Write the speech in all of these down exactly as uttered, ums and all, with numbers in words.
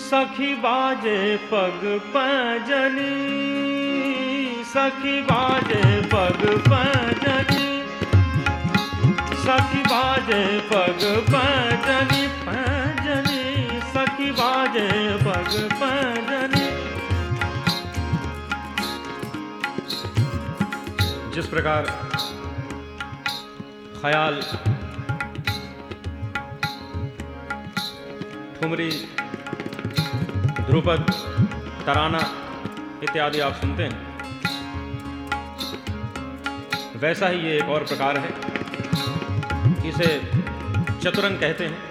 सखी बाजे पग पैजनी, सखी बाजे पग पैजनी, सखी बाजे पग पैजनी पैजनी, सखी बाजे पग पैजनी। जिस प्रकार ख्याल, ठुमरी, ध्रुपद, तराना इत्यादि आप सुनते हैं, वैसा ही ये एक और प्रकार है। इसे चतुरंग कहते हैं।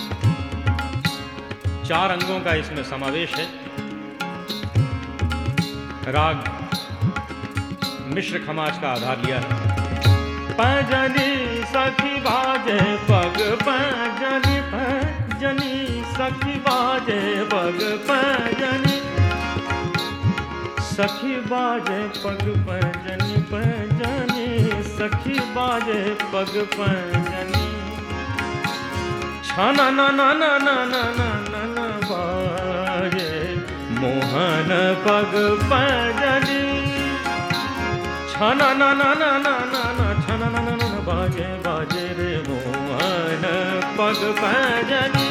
चार अंगों का इसमें समावेश है। राग मिश्र खमाज का आधार लिया है। पैजनी सखी बाजे पग पैजनी पैजनी, सखी बाजे पग पैजनी, सखी बाजे पग पैजनी पैजनी, सखी बाजे पग पैजनी। छाना ना ना ना ना ना ना ना ना बाजे मोहन पग पैजनी, छाना ना ना ना ना ना ना छाना ना ना ना बाजे बाजे रे मोहन पग पैजनी।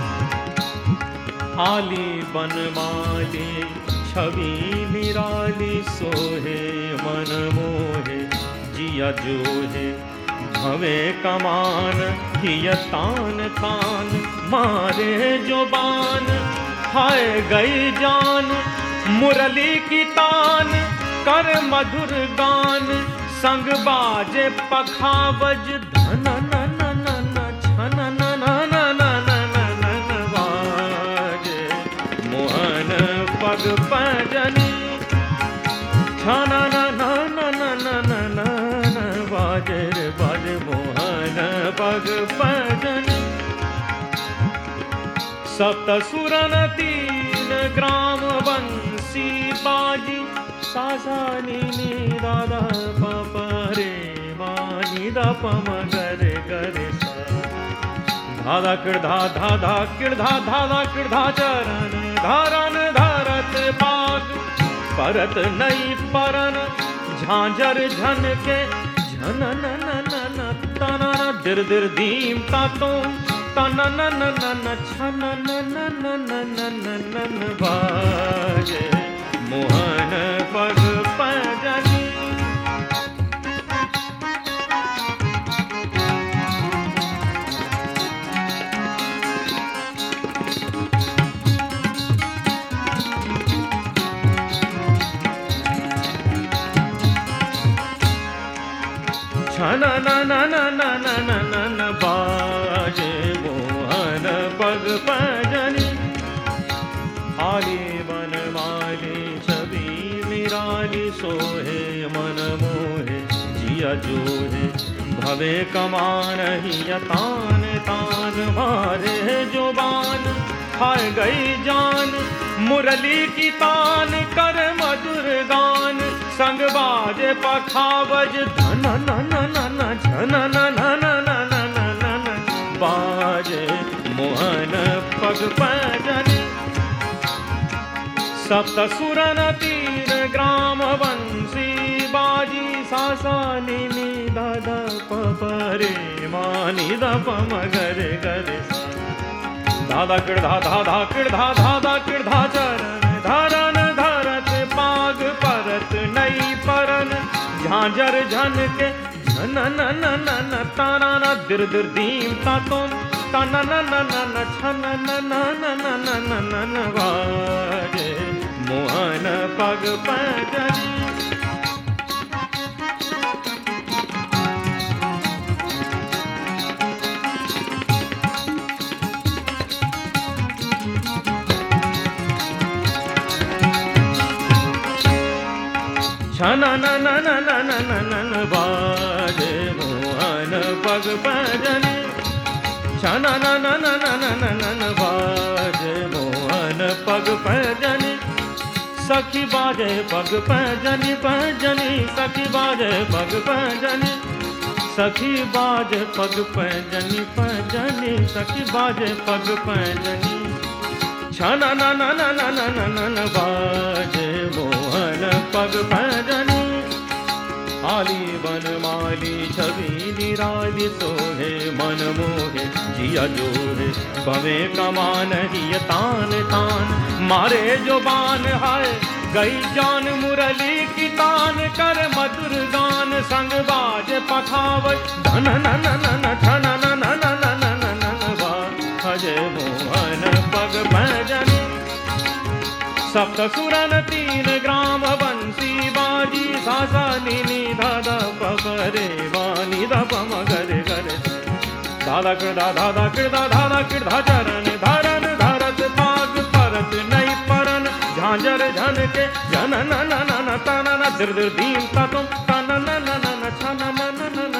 आली बनमाली छवि निराली, सोहे मन मोहे जिया जोहे, भवे कमान हिय तान तान, मारे जो बान हाय गई जान, मुरली की तान कर मधुर गान, संग बाजे पखावज धन न न न न छन न न न न न न न बाजे मोहन पग पैजनी, छन न न न न न न न बाजे रे बाजे मोहन पग पैजनी। सप्त सुरन तीन ग्राम बंसी बाजी, सा सा नी नी दा दा प प रे मा नी दा प म ग रे ग रे सा, धा धा किड़ धा धा धा किड़ धा धा धा किड़ धा चरण धरन धरत पाग, परत नई परन झांझर झन के झन न न न न तना न दिर दिर दीम तातों तना न न न न छन न न न न न न न बाजे मोहन पग पैजनी। छन न न न न न न न न बाजे मोहन पग पैजनी। आली बनमाली छवि निराली, सोहे मन मोहे जिया जोहे, भवे कमान हिय तान तान, मारे जो बान हाय गई जान, मुरली की तान कर मधुर गान, संग बाजे पखावज धन न न न न झन न न न न न न न बाजे मोहन पग पैजनी। सप्त सुरन तीन ग्राम बंसी बाजी, सा सा नी नी दा दा प प रे मा नी दा प म ग रे ग रे सा, धा धा किड़ धा धा धा किड़ धा धा धा किड़ धा चरण धरन धरत पाग, परत नई परन झांझर झन के झन न न न न ताना न दिर दिर दीम तातों तना न न न न छन न न न न न न न न बाजे मोहन पग पैजनी। छन न न न न न न न न बाजे मोहन पग पैजनी, छन न न न न न न न न बाजे मोहन पग पैजनी। सखी बाजे पग पैजनी पैजनी, सखी बाजे पग पैजनी, सखी बाजे पग पैजनी पैजनी, सखी बाजे पग पैजनी। छन न न न न न न न न बाजे मोहन पग पैजनी आली बन माली छवि निराली सोहे मन मोहे जिया जोहे भवे कमान ही तान तान मारे जो बान हाय गई जान मुरली की तान कर मधुर गान संग बाज पखावत धन न न न न धन न न न न न न न बा भजे मोहन पग भजनी सप्त सुरन तीन ग्राम बंसी बाजी सासा नी दादा परे वानी दप मगरे गरे दादा कृदा दादा कृदा दादा कृदा चरण धरन धरत पाग परत नहीं परन झांझर झन के जन न न न न तन न दिर दिर दीन तुम तन न न न न छन न न न